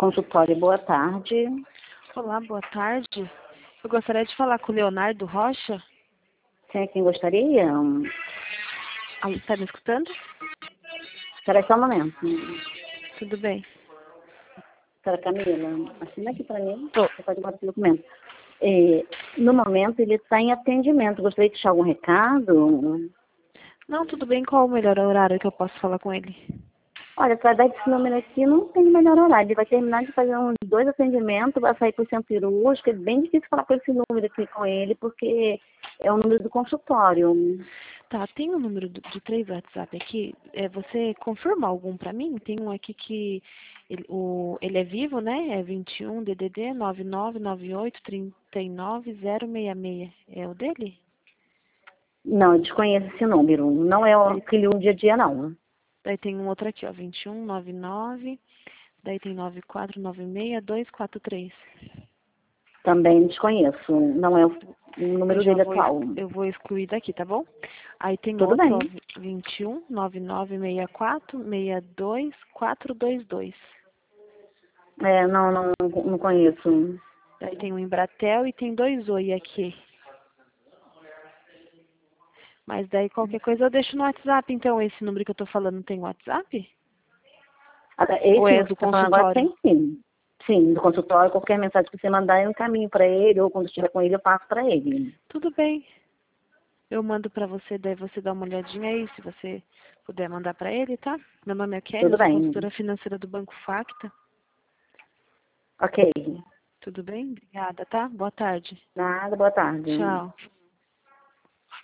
consultório, boa tarde. Olá, boa tarde. Eu gostaria de falar com o Leonardo Rocha. Sim, quem gostaria? Está me escutando? Espera só um momento. Tudo bem. Senhora Camila, assina aqui para mim. Tô. Você pode guardar o documento. No momento, ele está em atendimento. Gostaria de deixar algum recado? Não, tudo bem. Qual o melhor horário que eu posso falar com ele? Olha, através desse número aqui não tem melhor horário. Ele vai terminar de fazer uns 2 atendimentos, vai sair para o centro cirúrgico. É bem difícil falar com esse número aqui com ele, porque é o número do consultório. Tá, tem um número de 3 WhatsApp aqui. Você confirma algum pra mim? Tem um aqui que ele é vivo, né? É 21 DDD 9998 39066. É o dele? Não, eu desconheço esse número. Não é o que ele usa dia a dia, não. Daí tem um outro aqui, ó, 2199. Daí tem 9496243. Também desconheço. Não é o número dele atual. Eu vou excluir daqui, tá bom? Aí tem Tudo outro, ó, bem. 21 9964 62422. Não conheço. Daí tem o Embratel e tem 2 Oi aqui. Mas daí qualquer coisa eu deixo no WhatsApp, então esse número que eu tô falando tem WhatsApp? Esse Ou é que do você está falando agora consultório? tem sim. Sim, do consultório, qualquer mensagem que você mandar, eu encaminho para ele, ou quando estiver com ele, eu passo para ele. Tudo bem. Eu mando pra você, daí você dá uma olhadinha aí, se você puder mandar pra ele, tá? Meu nome é Kelly, eu Tudo sou bem. consultora financeira do Banco Facta. Ok. Tudo bem? Obrigada, tá? Boa tarde. Nada, boa tarde. Tchau.